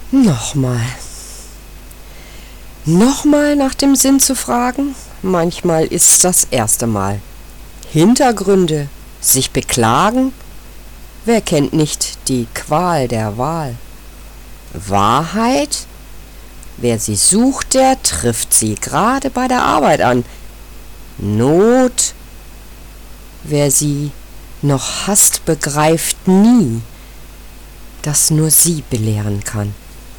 Nochmal. Nochmal nach dem Sinn zu fragen? Manchmal ist's das erste Mal. Hintergründe, sich beklagen? Wer kennt nicht die Qual der Wahl? Wahrheit? Wer sie sucht, der trifft sie gerade bei der Arbeit an. Not? Wer sie noch hasst, begreift nie, dass nur sie belehren kann.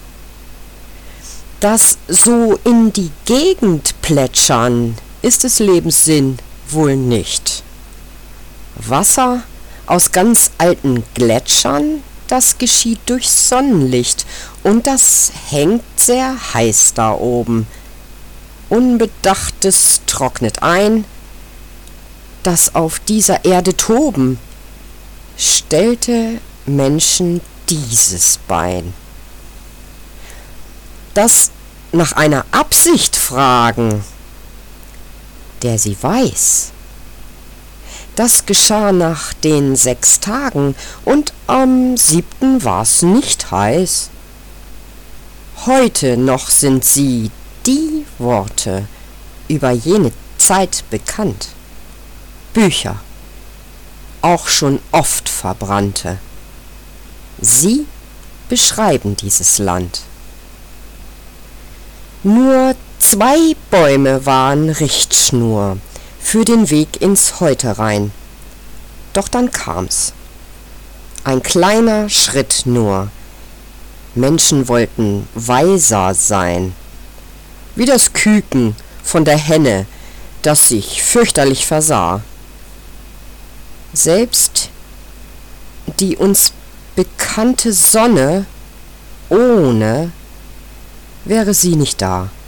Das so in die Gegend plätschern ist des Lebens Sinn wohl nicht. Wasser aus ganz alten Gletschern, das geschieht durch Sonnenlicht und das hängt sehr heiß da oben. Unbedachtes trocknet ein, das auf dieser Erde toben, stellte Menschen dieses Bein. Das nach einer Absicht fragen, der sie weiß. Das geschah nach den 6 Tagen und am 7. war's nicht heiß. Heute noch sind sie, die Worte, über jene Zeit bekannt. Bücher, auch schon oft verbrannte. Sie beschreiben dieses Land. Nur 2 Bäume waren Richtschnur für den Weg ins Heute rein. Doch dann kam's. Ein kleiner Schritt nur. Menschen wollten weiser sein. Wie das Küken von der Henne, das sich fürchterlich versah. Selbst die uns bekannte Sonne, ohne wäre sie nicht da.